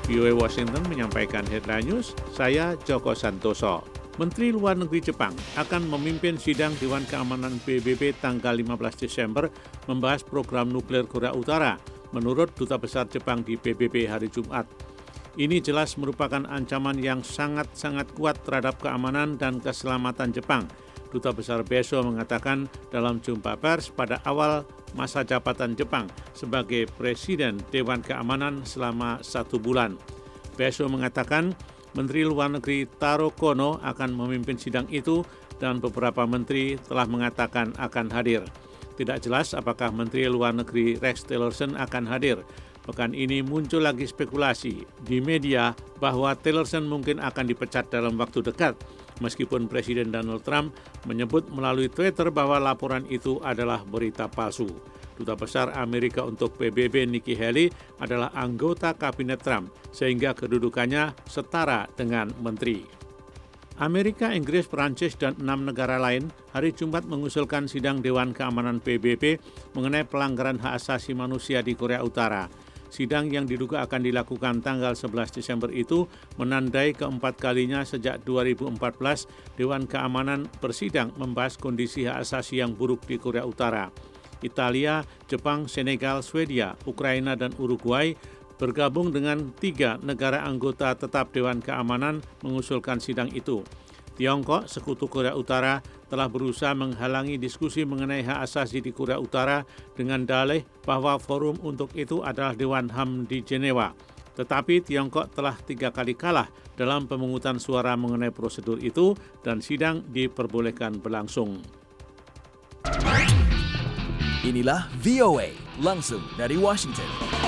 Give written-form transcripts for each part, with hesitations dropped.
VOA Washington menyampaikan headline news, saya Joko Santoso. Menteri Luar Negeri Jepang akan memimpin sidang Dewan Keamanan PBB tanggal 15 Desember membahas program nuklir Korea Utara, menurut Duta Besar Jepang di PBB hari Jumat. Ini jelas merupakan ancaman yang sangat-sangat kuat terhadap keamanan dan keselamatan Jepang. Duta Besar Beso mengatakan dalam jumpa pers pada awal masa jabatan Jepang sebagai Presiden Dewan Keamanan selama 1 bulan. Beso mengatakan Menteri Luar Negeri Taro Kono akan memimpin sidang itu dan beberapa menteri telah mengatakan akan hadir. Tidak jelas apakah Menteri Luar Negeri Rex Tillerson akan hadir. Pekan ini muncul lagi spekulasi di media bahwa Tillerson mungkin akan dipecat dalam waktu dekat, meskipun Presiden Donald Trump menyebut melalui Twitter bahwa laporan itu adalah berita palsu. Duta Besar Amerika untuk PBB Nikki Haley adalah anggota Kabinet Trump, sehingga kedudukannya setara dengan menteri. Amerika, Inggris, Perancis, dan 6 negara lain hari Jumat mengusulkan sidang Dewan Keamanan PBB mengenai pelanggaran hak asasi manusia di Korea Utara. Sidang yang diduga akan dilakukan tanggal 11 Desember itu menandai keempat kalinya sejak 2014 Dewan Keamanan bersidang membahas kondisi hak asasi yang buruk di Korea Utara. Italia, Jepang, Senegal, Swedia, Ukraina, dan Uruguay bergabung dengan 3 negara anggota tetap Dewan Keamanan mengusulkan sidang itu. Tiongkok, sekutu Korea Utara, telah berusaha menghalangi diskusi mengenai hak asasi di Korea Utara dengan dalih bahwa forum untuk itu adalah Dewan HAM di Jenewa. Tetapi Tiongkok telah 3 kali kalah dalam pemungutan suara mengenai prosedur itu dan sidang diperbolehkan berlangsung. Inilah VOA, langsung dari Washington.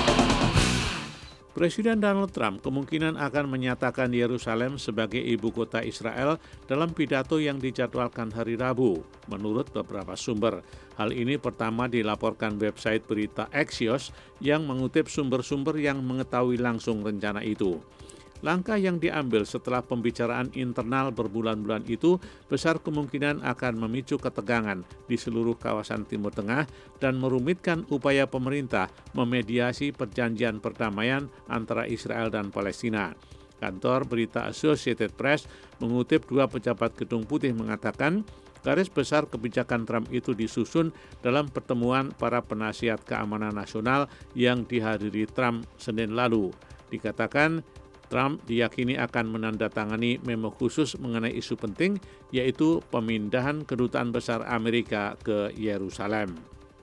Presiden Donald Trump kemungkinan akan menyatakan Yerusalem sebagai ibu kota Israel dalam pidato yang dijadwalkan hari Rabu, menurut beberapa sumber. Hal ini pertama dilaporkan website berita Axios yang mengutip sumber-sumber yang mengetahui langsung rencana itu. Langkah yang diambil setelah pembicaraan internal berbulan-bulan itu besar kemungkinan akan memicu ketegangan di seluruh kawasan Timur Tengah dan merumitkan upaya pemerintah memediasi perjanjian perdamaian antara Israel dan Palestina. Kantor berita Associated Press mengutip 2 pejabat Gedung Putih mengatakan garis besar kebijakan Trump itu disusun dalam pertemuan para penasihat keamanan nasional yang dihadiri Trump Senin lalu. Dikatakan Trump diyakini akan menandatangani memo khusus mengenai isu penting, yaitu pemindahan kedutaan besar Amerika ke Yerusalem.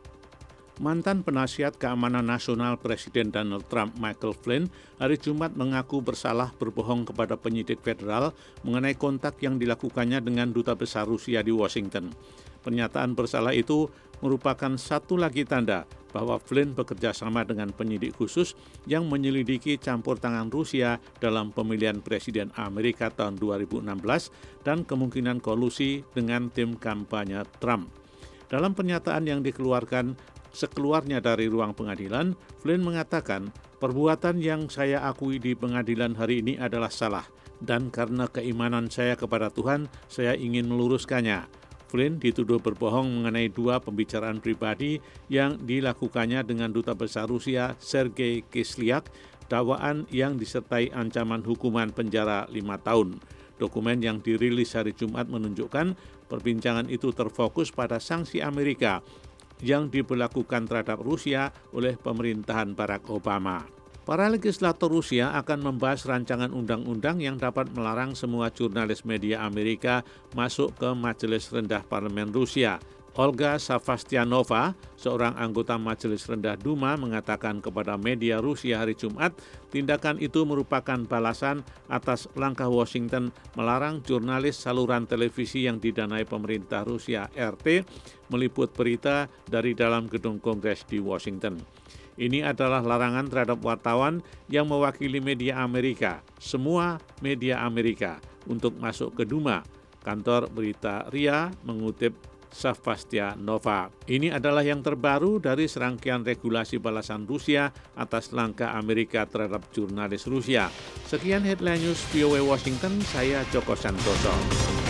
Mantan penasihat keamanan nasional Presiden Donald Trump, Michael Flynn, hari Jumat mengaku bersalah berbohong kepada penyidik federal mengenai kontak yang dilakukannya dengan Duta Besar Rusia di Washington. Pernyataan bersalah itu merupakan satu lagi tanda bahwa Flynn bekerja sama dengan penyidik khusus yang menyelidiki campur tangan Rusia dalam pemilihan Presiden Amerika tahun 2016 dan kemungkinan kolusi dengan tim kampanye Trump. Dalam pernyataan yang dikeluarkan sekeluarnya dari ruang pengadilan, Flynn mengatakan, perbuatan yang saya akui di pengadilan hari ini adalah salah, dan karena keimanan saya kepada Tuhan, saya ingin meluruskannya. Flynn dituduh berbohong mengenai 2 pembicaraan pribadi yang dilakukannya dengan Duta Besar Rusia Sergei Kislyak, dakwaan yang disertai ancaman hukuman penjara 5 tahun. Dokumen yang dirilis hari Jumat menunjukkan perbincangan itu terfokus pada sanksi Amerika yang diberlakukan terhadap Rusia oleh pemerintahan Barack Obama. Para legislator Rusia akan membahas rancangan undang-undang yang dapat melarang semua jurnalis media Amerika masuk ke Majelis Rendah Parlemen Rusia. Olga Savastianova, seorang anggota Majelis Rendah Duma, mengatakan kepada media Rusia hari Jumat, tindakan itu merupakan balasan atas langkah Washington melarang jurnalis saluran televisi yang didanai pemerintah Rusia RT meliput berita dari dalam gedung Kongres di Washington. Ini adalah larangan terhadap wartawan yang mewakili media Amerika, semua media Amerika, untuk masuk ke Duma. Kantor berita RIA mengutip Savastianova. Ini adalah yang terbaru dari serangkaian regulasi balasan Rusia atas langkah Amerika terhadap jurnalis Rusia. Sekian Headline News VOA Washington, saya Joko Santoso.